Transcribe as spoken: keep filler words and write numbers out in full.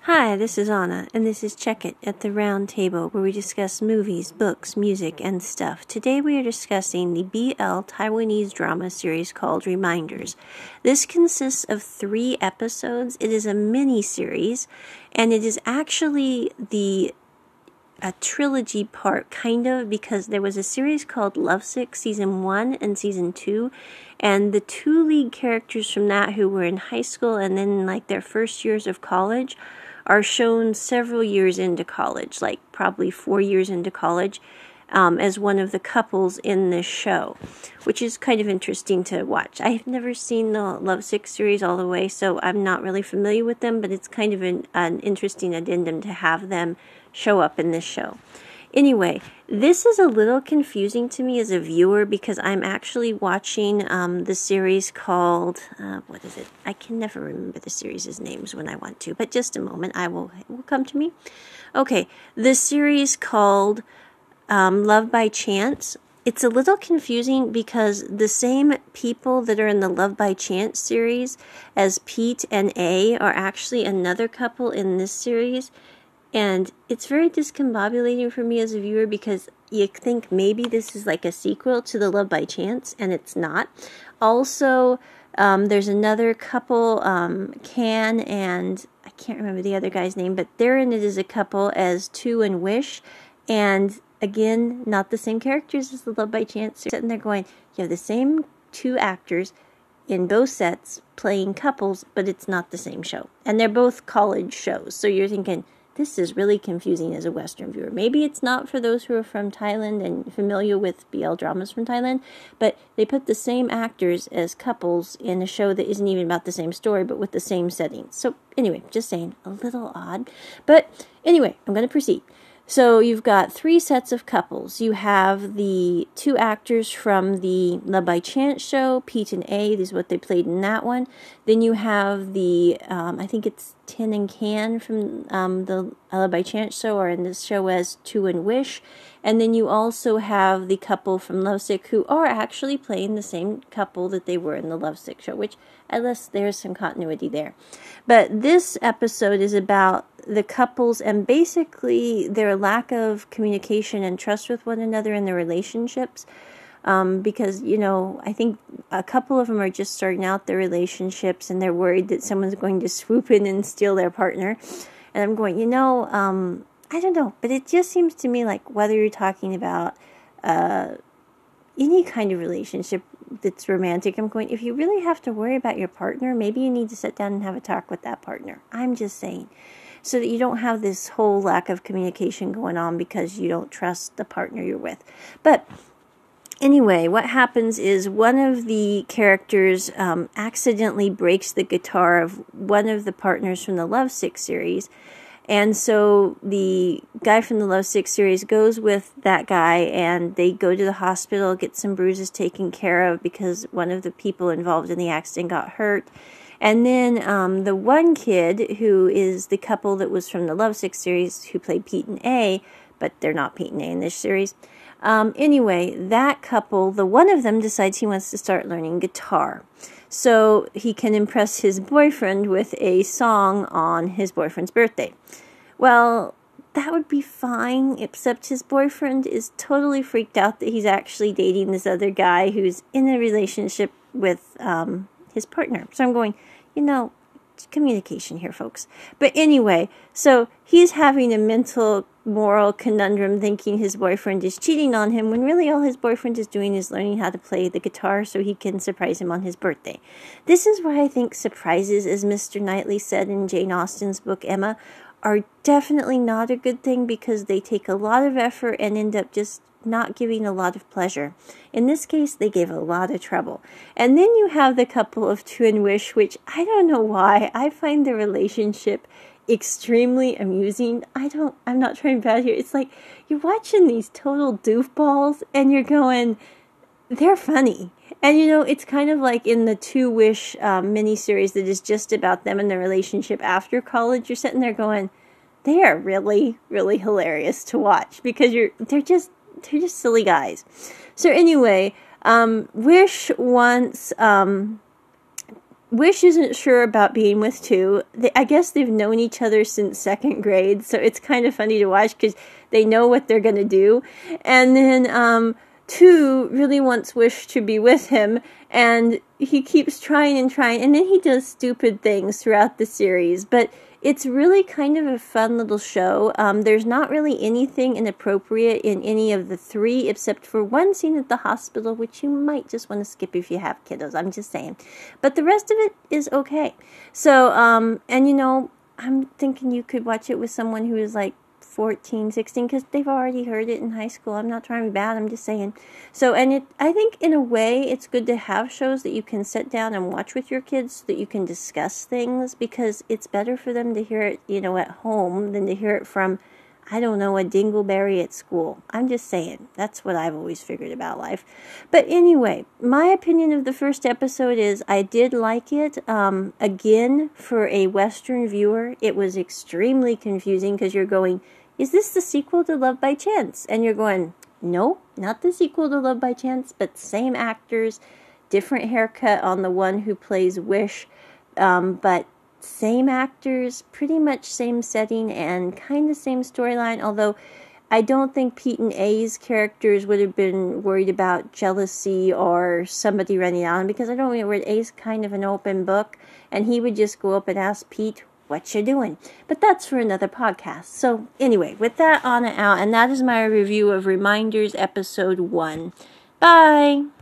Hi, this is Anna, and this is Check It at the Round Table, where we discuss movies, books, music, and stuff. Today we are discussing the B L Taiwanese drama series called Reminders. This consists of three episodes. It is a mini-series, and it is actually the a trilogy part, kind of, because there was a series called Lovesick Season one and Season two, and the two lead characters from that who were in high school and then like their first years of college are shown several years into college, like probably four years into college, um, as one of the couples in this show, which is kind of interesting to watch. I've never seen the Lovesick series all the way, so I'm not really familiar with them, but it's kind of an, an interesting addendum to have them show up in this show. Anyway, this is a little confusing to me as a viewer because I'm actually watching um, the series called, uh, what is it? I can never remember the series' names when I want to, but just a moment, I will, it will come to me. Okay, the series called um, Love by Chance. It's a little confusing because the same people that are in the Love by Chance series as Pete and A are actually another couple in this series. And it's very discombobulating for me as a viewer because you think maybe this is like a sequel to the Love by Chance, and it's not. Also, um, there's another couple, um, Can and I can't remember the other guy's name, but they're in it as a couple as Tu and Wish. And again, not the same characters as the Love by Chance. They're sitting there going, you have the same two actors in both sets playing couples, but it's not the same show. And they're both college shows. So you're thinking, this is really confusing as a Western viewer. Maybe it's not for those who are from Thailand and familiar with B L dramas from Thailand, but they put the same actors as couples in a show that isn't even about the same story, but with the same setting. So anyway, just saying, a little odd. But anyway, I'm going to proceed. So you've got three sets of couples. You have the two actors from the Love by Chance show, Pete and A. This is what they played in that one. Then you have the, um, I think it's Tin and Can from um, the Love by Chance show, or in this show as Tu and Wish. And then you also have the couple from Lovesick who are actually playing the same couple that they were in the Lovesick show, which at least there's some continuity there. But this episode is about the couples and basically their lack of communication and trust with one another in their relationships. Um, because, you know, I think a couple of them are just starting out their relationships and they're worried that someone's going to swoop in and steal their partner. And I'm going, you know, um, I don't know, but it just seems to me like whether you're talking about uh, any kind of relationship that's romantic, I'm going, if you really have to worry about your partner, maybe you need to sit down and have a talk with that partner. I'm just saying. So that you don't have this whole lack of communication going on because you don't trust the partner you're with. But anyway, what happens is one of the characters um, accidentally breaks the guitar of one of the partners from the Lovesick series. And so the guy from the Lovesick series goes with that guy and they go to the hospital, get some bruises taken care of because one of the people involved in the accident got hurt. And then um, the one kid who is the couple that was from the Lovesick series who played Pete and A, but they're not Pete and A in this series. Um, anyway, that couple, the one of them decides he wants to start learning guitar so he can impress his boyfriend with a song on his boyfriend's birthday. Well, that would be fine, except his boyfriend is totally freaked out that he's actually dating this other guy who's in a relationship with um, his partner. So I'm going, you know, communication here, folks. But anyway, so he's having a mental, moral conundrum thinking his boyfriend is cheating on him when really all his boyfriend is doing is learning how to play the guitar so he can surprise him on his birthday. This is why I think surprises, as Mister Knightley said in Jane Austen's book Emma, are definitely not a good thing because they take a lot of effort and end up just not giving a lot of pleasure. In this case, they gave a lot of trouble. And then you have the couple of Tu and Wish, which I don't know why. I find the relationship extremely amusing. I don't, I'm not trying bad here. It's like you're watching these total doofballs and you're going, they're funny. And you know, it's kind of like in the Tu Wish um, miniseries that is just about them and their relationship after college. You're sitting there going, they are really, really hilarious to watch because you're, they're just, they're just silly guys. So anyway, um, Wish wants um, Wish isn't sure about being with two. They, I guess they've known each other since second grade, so it's kind of funny to watch because they know what they're going to do. And then um, two really wants Wish to be with him, and he keeps trying and trying, and then he does stupid things throughout the series. But it's really kind of a fun little show. Um, there's not really anything inappropriate in any of the three, except for one scene at the hospital, which you might just want to skip if you have kiddos. I'm just saying. But the rest of it is okay. So, um, and you know, I'm thinking you could watch it with someone who is like fourteen, sixteen, because they've already heard it in high school. I'm not trying to be bad, I'm just saying. So, and it, I think in a way, it's good to have shows that you can sit down and watch with your kids so that you can discuss things, because it's better for them to hear it, you know, at home than to hear it from, I don't know, a dingleberry at school. I'm just saying. That's what I've always figured about life. But anyway, my opinion of the first episode is I did like it. Um, again, for a Western viewer, it was extremely confusing because you're going, is this the sequel to Love by Chance? And you're going, no, not the sequel to Love by Chance, but same actors, different haircut on the one who plays Wish, um, but same actors, pretty much same setting, and kind of same storyline, although I don't think Pete and A's characters would have been worried about jealousy or somebody running on, because I don't know where A's kind of an open book, and he would just go up and ask Pete, what you doing? But that's for another podcast. So anyway, with that on and out, and that is my review of Reminders episode one. Bye!